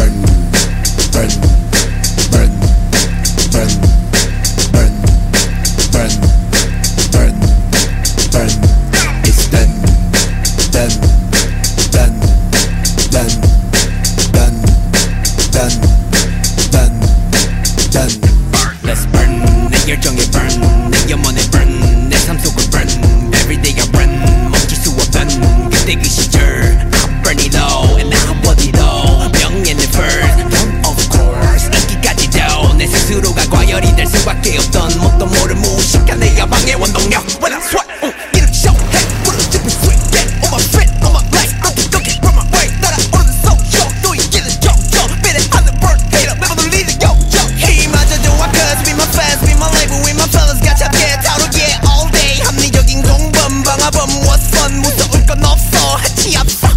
burn, burn, burn, burn, burn, burn, burn, burn. It's done, done, done, done, done, done, done, done. Let's burn. 내 열정에 burn, 내 영혼에 burn, 내 삶 속을 burn. Everyday I run, 멈출 수 없던 그때 그 시절. I burn it all and I want it all. 명예는 first, of course. 인기까지도 내 스스로가 과열이 될 수밖에 없던 뭣도 모를 무식한 내 야망의 원동력. When I sweat, 이렇게 show해 부르짖은 sweet get on my feet, on my legs. 꺾이 from my way 따라오르는 소쇼. 또 이기는 정정 비례하는 birthday 매번 울리는 요정. 힘마저 좋아 cause be my fans, be my label, with my fellas 같이 함께 다루기에 all day. 합리적인 공범 방화범 원선 무서울 건 없어 해치 앞서.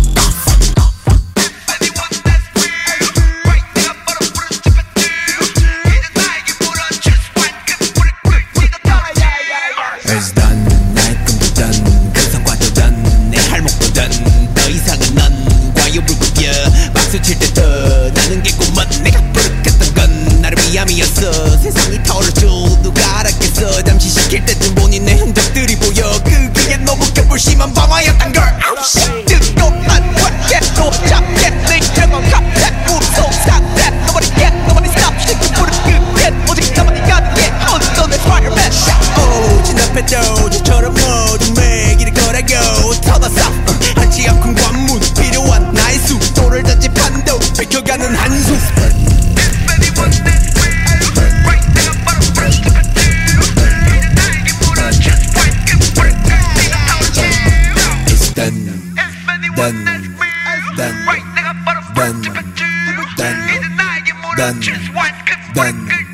It's done, 나의 꿈도 done, 그 성과도 done, 내 할목도 done. 더 이상은 넌 과욕을 구겨 박수 칠 때 더 나는 게 꿈은 내가 부르겠던 건 나를 위함이었어. 세상이 털어줘 누가 알았겠어. 잠시 시킬 때쯤 본인의 흔적들이 보여. 그게 너무 개불심한 방화였단 걸. 아우 씨 뜨겁만 회개도 잡게 냉정한 카페 무서운 상태. Nobody get, nobody stop. 시키 부른 그게 오직 나만이 가능해. 어떤 내 fireman shot. 진압해도 저처럼 모든 매길을 걸어고 터져서 한치 아픈 관문 필요한 나의 수도를 전집한도 뺏겨가는 한숨. It's done, done, done, done, done, done, done.